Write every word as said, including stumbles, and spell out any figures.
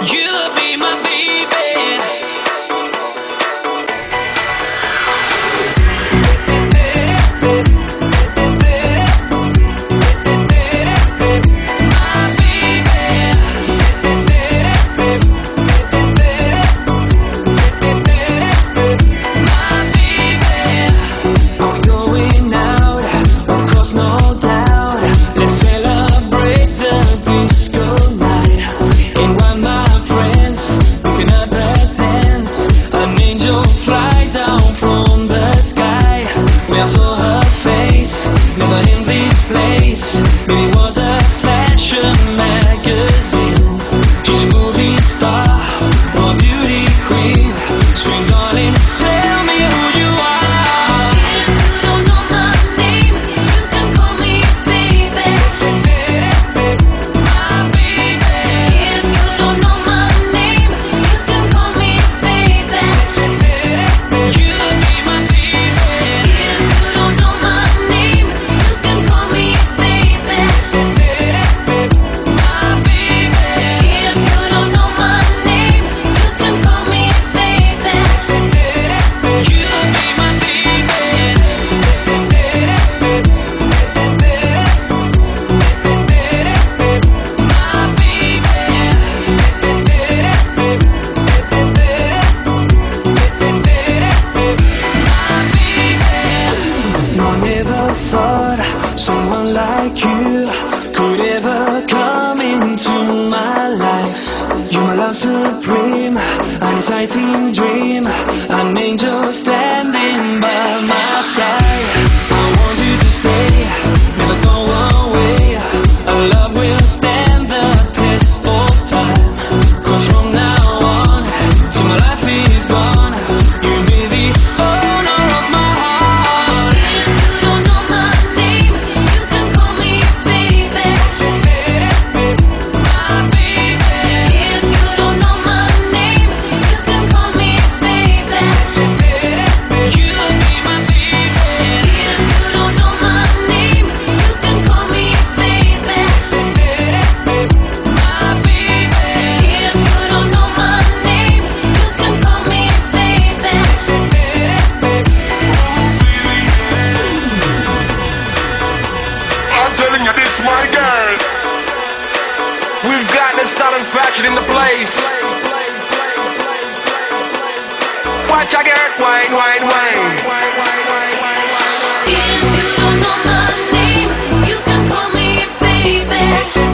You'll be my baby. I saw her face, never in this place. Maybe it was a fashion magazine. She's a movie star, or a beauty queen. Sweet darling, tell me who you are. If you don't know my name, you can call me baby. My baby. If you don't know my name, you can call me baby. You'll be my baby. If you don't know my name, you can call me baby. My baby. If you don't know my name, you can call me baby. You'll be my I never thought someone like you could ever come into my life. You're my love supreme, an exciting dream, an angel standing by my side. I want you to stay, never go away. Our love will stand the test of time. 'Cause from now on, till my life is gone, you'll be the owner of my heart. If you don't know my name, you can call me baby. My baby. If you don't know my name, you can call me baby. You'll be my baby. If you don't know my name, you can call me baby. My baby. If you don't know my name, you can call me baby. I'm telling you this, my girl. We've got the style and fashion in the place. Watch I get wine, wine, wine. If you don't know my name, you can call me baby.